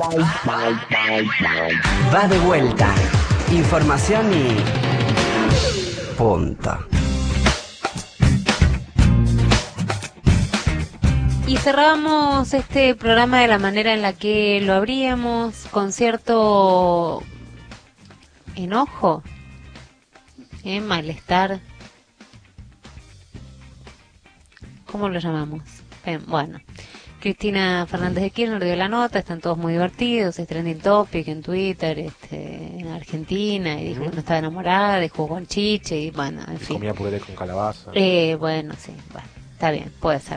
Va de vuelta. Información y punto. Y cerramos este programa de la manera en la que lo abríamos, con cierto enojo, malestar. ¿Cómo lo llamamos? Bueno, Cristina Fernández de Kirchner dio la nota, están todos muy divertidos, es trending topic en Twitter, en Argentina, y dijo que no estaba enamorada, y jugó con chiche, y bueno, en fin. Comía puré con calabaza. Bueno, sí, bueno, está bien, puede ser.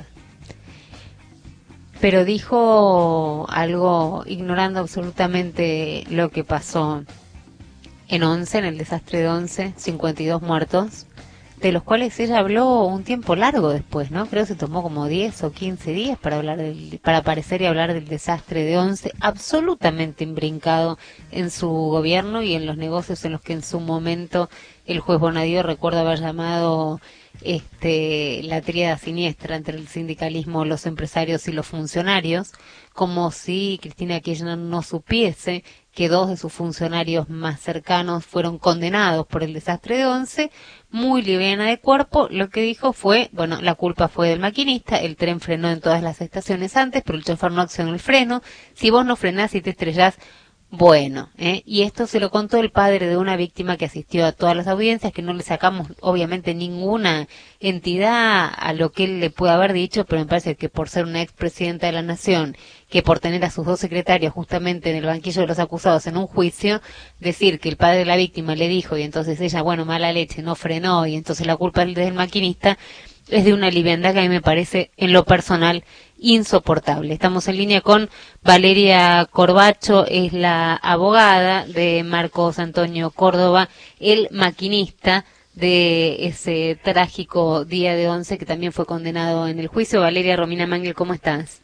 Pero dijo algo ignorando absolutamente lo que pasó en Once, en el desastre de Once, 52 muertos, de los cuales ella habló un tiempo largo después, ¿no? Creo que se tomó como 10 o 15 días para aparecer y hablar del desastre de Once, absolutamente imbrincado en su gobierno y en los negocios en los que en su momento el juez Bonadío, recuerdo haber llamado la tríada siniestra entre el sindicalismo, los empresarios y los funcionarios, como si Cristina Kirchner no supiese que 2 de sus funcionarios más cercanos fueron condenados por el desastre de Once. Muy liviana de cuerpo, lo que dijo fue, bueno, la culpa fue del maquinista, el tren frenó en todas las estaciones antes, pero el chofer no accionó el freno, si vos no frenás y te estrellás, bueno, y esto se lo contó el padre de una víctima que asistió a todas las audiencias, que no le sacamos obviamente ninguna entidad a lo que él le puede haber dicho, pero me parece que por ser una expresidenta de la Nación, que por tener a sus 2 secretarios justamente en el banquillo de los acusados en un juicio, decir que el padre de la víctima le dijo y entonces ella, bueno, mala leche, no frenó y entonces la culpa es del maquinista, es de una liviandad que a mí me parece, en lo personal, insoportable. Estamos en línea con Valeria Corbacho, es la abogada de Marcos Antonio Córdoba, el maquinista de ese trágico día de Once que también fue condenado en el juicio. Valeria, Romina Mangel, ¿cómo estás?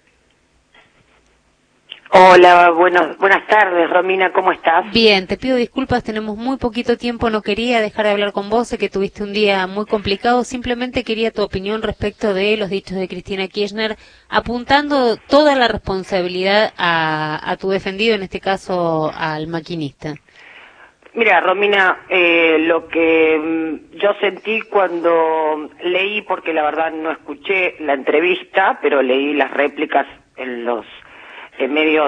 Hola, buenas tardes, Romina, ¿cómo estás? Bien, te pido disculpas, tenemos muy poquito tiempo, no quería dejar de hablar con vos, sé que tuviste un día muy complicado, simplemente quería tu opinión respecto de los dichos de Cristina Kirchner, apuntando toda la responsabilidad a tu defendido, en este caso al maquinista. Mira, Romina, lo que yo sentí cuando leí, porque la verdad no escuché la entrevista, pero leí las réplicas en los medios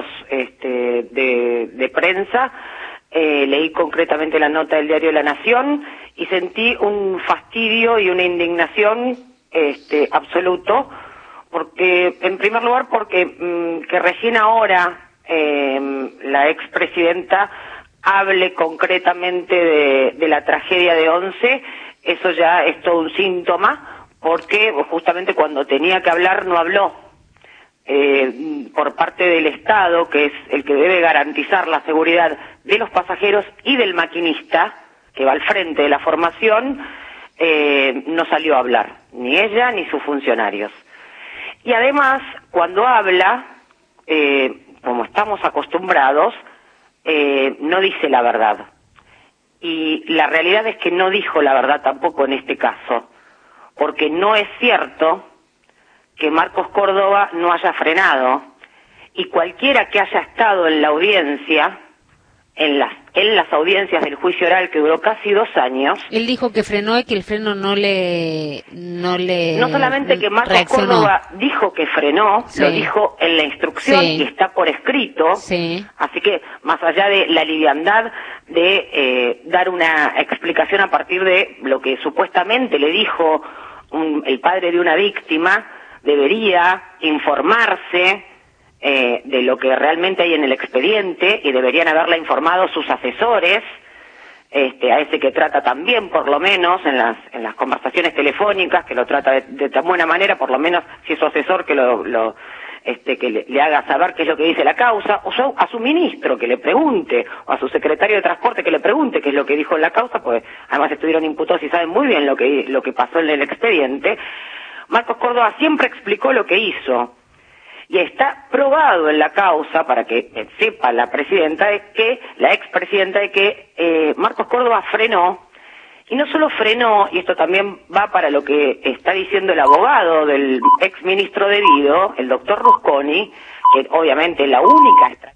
de prensa, leí concretamente la nota del diario La Nación y sentí un fastidio y una indignación absoluto, porque en primer lugar porque que recién ahora la expresidenta hable concretamente de la tragedia de Once, eso ya es todo un síntoma, porque justamente cuando tenía que hablar no habló. Por parte del Estado, que es el que debe garantizar la seguridad de los pasajeros y del maquinista, que va al frente de la formación, no salió a hablar, ni ella ni sus funcionarios. Y además, cuando habla, como estamos acostumbrados, no dice la verdad. Y la realidad es que no dijo la verdad tampoco en este caso, porque no es cierto que Marcos Córdoba no haya frenado, y cualquiera que haya estado en la audiencia, en las audiencias del juicio oral que duró casi 2 años. Él dijo que frenó y que el freno no solamente que Marcos reaccionó. Córdoba dijo que frenó, sí, lo dijo en la instrucción, sí, y está por escrito, sí, así que más allá de la liviandad de dar una explicación a partir de lo que supuestamente le dijo el padre de una víctima, debería informarse de lo que realmente hay en el expediente, y deberían haberla informado sus asesores, a ese que trata también, por lo menos, en las conversaciones telefónicas, que lo trata de tan buena manera, por lo menos si es su asesor que que le haga saber qué es lo que dice la causa, o a su ministro que le pregunte, o a su secretario de Transporte que le pregunte qué es lo que dijo en la causa, pues además estuvieron imputados y saben muy bien lo que pasó en el expediente. Marcos Córdoba siempre explicó lo que hizo, y está probado en la causa, para que sepa la expresidenta, de que Marcos Córdoba frenó, y no solo frenó, y esto también va para lo que está diciendo el abogado del exministro de Vido, el doctor Rusconi, que obviamente la única